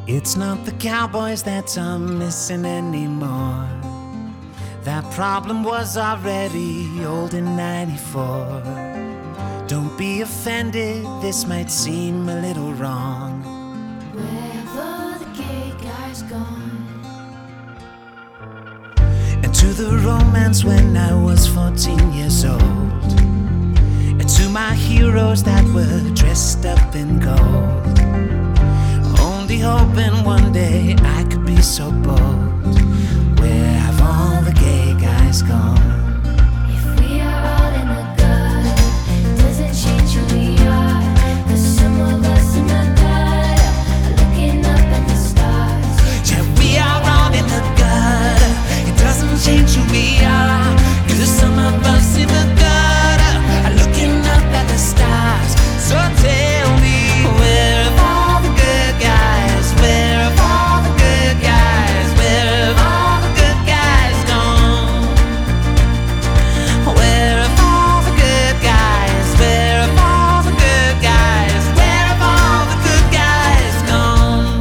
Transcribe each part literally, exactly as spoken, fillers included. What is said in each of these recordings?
It's not the cowboys that I'm missing anymore. That problem was already old in ninety-four. Don't be offended, this might seem a little wrong. Where have all the gay guys gone? And to the romance when I was fourteen years old, and to my heroes that were dressed up in gold, only hoping one day I could be so bold. Where have all the gay guys gone? If we are all in the gutter, it doesn't change who we are. 'Cause some of us in the gutter are looking up at the stars. Yeah, we are all in the gutter. It doesn't change who we are. 'Cause some of us in the gutter are looking up at the stars. So tell me, where have all the good guys? Where have all the good guys? Where have all the good guys gone? Where have all the good guys? Where have all the good guys? Where have all the good guys gone?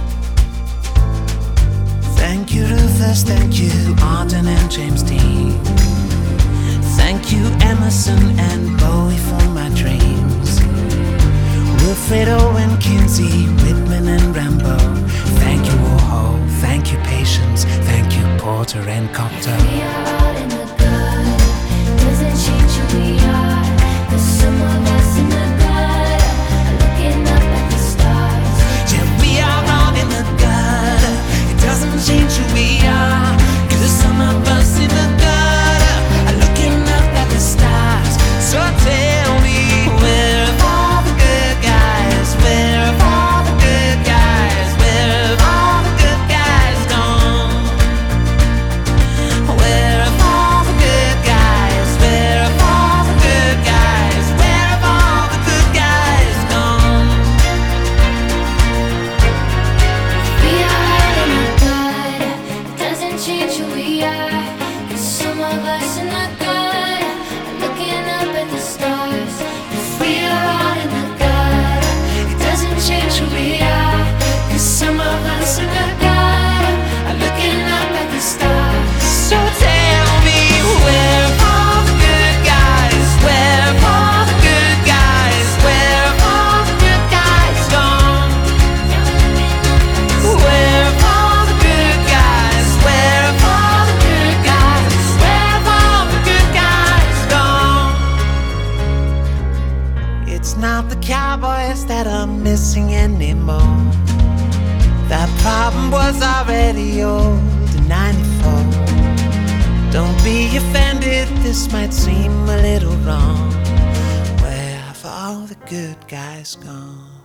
Thank you, Rufus. Thank you, Arden and James Dean. Thank you, Emerson and Bowie, for my dreams. Wilfred Owen, Kinsey, Whitman and Rambo. Thank you, Warhol. Thank you, Patience. Thank you, Porter and Cocteau. We are all in the gutter, it doesn't change who we are. 'Cause some of us in the gutter are looking up at the stars. Yeah, we are all in the gutter. It doesn't change who we are. 'Cause some of us in the gutter are looking up at the stars. So tell me, where have all the good guys? Where have all the good guys? Where have all the good guys gone? Where have all the good guys? Where have all the good guys? Where have all the good guys gone? We are all in the gutter, it doesn't change who we are. 'Cause some of us in the gutter are looking up at the stars. We are all in the gutter, it doesn't change who we are. 'Cause some of us in the gutter are looking up at the stars. So tell me, where have all the good guys? Where have all the good guys? Where have all the good guys gone? Where have all the good guys? Where have all the good guys? Where have all the good guys gone? It's not the cowboys that I'm missing anymore. That problem was already old in ninety-four. Don't be offended, this might seem a little wrong. Where have all the good guys gone?